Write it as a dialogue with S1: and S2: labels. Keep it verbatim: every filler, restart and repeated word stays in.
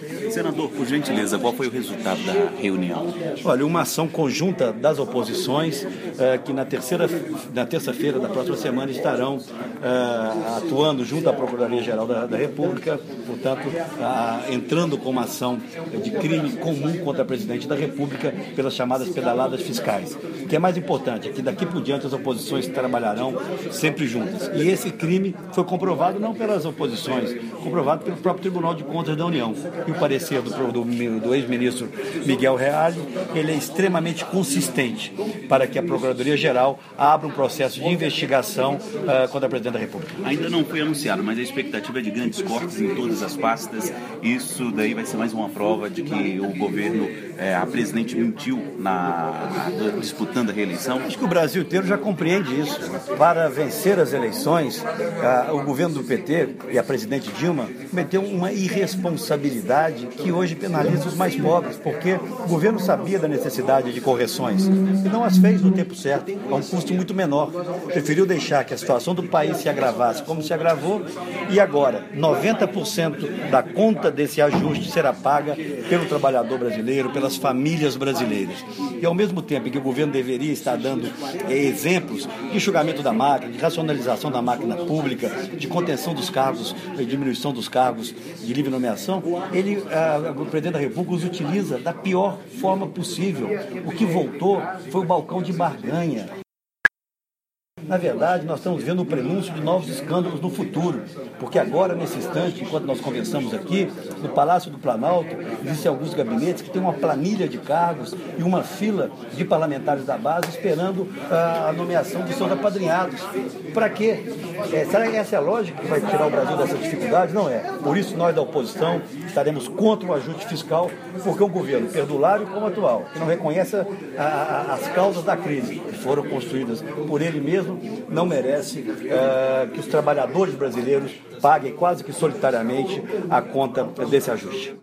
S1: Senador, por gentileza, qual foi o resultado da reunião?
S2: Olha, uma ação conjunta das oposições eh, que na terceira, na terça-feira da próxima semana estarão eh, atuando junto à Procuradoria-Geral da, da República, portanto, ah, entrando com uma ação de crime comum contra o presidente da República pelas chamadas pedaladas fiscais. O que é mais importante é que daqui por diante as oposições trabalharão sempre juntas. E esse crime foi comprovado não pelas oposições, comprovado pelo próprio Tribunal de Contas da União. E o parecer do, do, do ex-ministro Miguel Reale, ele é extremamente consistente para que a Procuradoria-Geral abra um processo de investigação uh, contra a presidente da República.
S1: Ainda não foi anunciado, mas a expectativa é de grandes cortes em todas as pastas. Isso daí vai ser mais uma prova de que o governo, é, a presidente mentiu na, na, disputando a reeleição.
S2: Acho que o Brasil inteiro já compreende isso. Para vencer as eleições, uh, o governo do P T e a presidente Dilma cometeu uma irresponsabilidade que hoje penaliza os mais pobres, porque o governo sabia da necessidade de correções e não as fez no tempo certo, a um custo muito menor. Preferiu deixar que a situação do país se agravasse como se agravou e agora noventa por cento da conta desse ajuste será paga pelo trabalhador brasileiro, pelas famílias brasileiras. E ao mesmo tempo que o governo deveria estar dando eh, exemplos de enxugamento da máquina, de racionalização da máquina pública, de contenção dos cargos, de diminuição dos cargos de livre nomeação, ele, ah, o presidente da República os utiliza da pior forma possível. O que voltou foi o balcão de barganha. Na verdade, nós estamos vendo o prenúncio de novos escândalos no futuro, porque agora, nesse instante, enquanto nós conversamos aqui, no Palácio do Planalto, existem alguns gabinetes que têm uma planilha de cargos e uma fila de parlamentares da base esperando a nomeação de seus apadrinhados. Para quê? É, será que essa é a lógica que vai tirar o Brasil dessa dificuldade? Não é. Por isso, nós da oposição estaremos contra o ajuste fiscal, porque um governo perdulário como o atual, que não reconhece a, a, as causas da crise que foram construídas por ele mesmo, não merece uh, que os trabalhadores brasileiros paguem quase que solitariamente a conta desse ajuste.